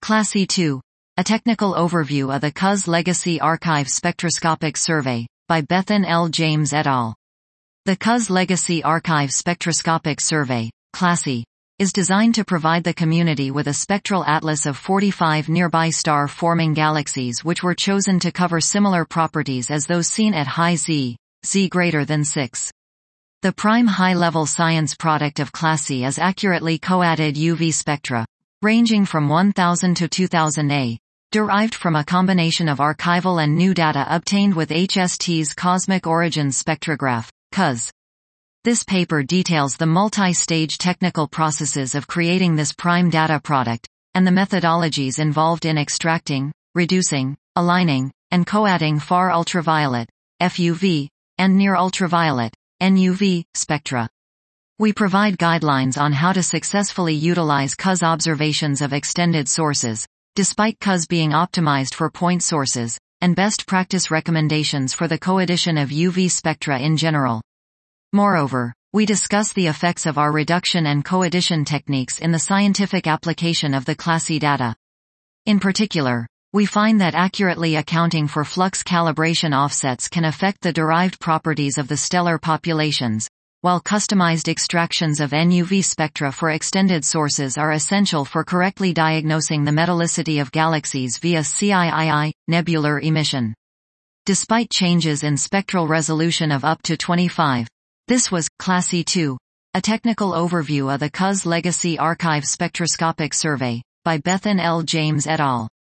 Classy 2. A technical overview of the CUS Legacy Archive Spectroscopic Survey, by Bethan L. James et al. The CUS Legacy Archive Spectroscopic Survey, Classy, is designed to provide the community with a spectral atlas of 45 nearby star-forming galaxies which were chosen to cover similar properties as those seen at high Z, Z greater than 6. The prime high-level science product of Classy is accurately co-added UV spectra, ranging from 1000 to 2000 A, derived from a combination of archival and new data obtained with HST's Cosmic Origins Spectrograph, CUS. This paper details the multi-stage technical processes of creating this prime data product, and the methodologies involved in extracting, reducing, aligning, and co-adding far ultraviolet, FUV, and near ultraviolet, NUV, spectra. We provide guidelines on how to successfully utilize CUS observations of extended sources, despite CUS being optimized for point sources, and best practice recommendations for the co-addition of UV spectra in general. Moreover, we discuss the effects of our reduction and co-addition techniques in the scientific application of the Classy data. In particular, we find that accurately accounting for flux calibration offsets can affect the derived properties of the stellar populations, while customized extractions of NUV spectra for extended sources are essential for correctly diagnosing the metallicity of galaxies via CIII, nebular emission. Despite changes in spectral resolution of up to 25, this was Classy 2, a technical overview of the CUS Legacy Archive Spectroscopic Survey, by Bethan L. James et al.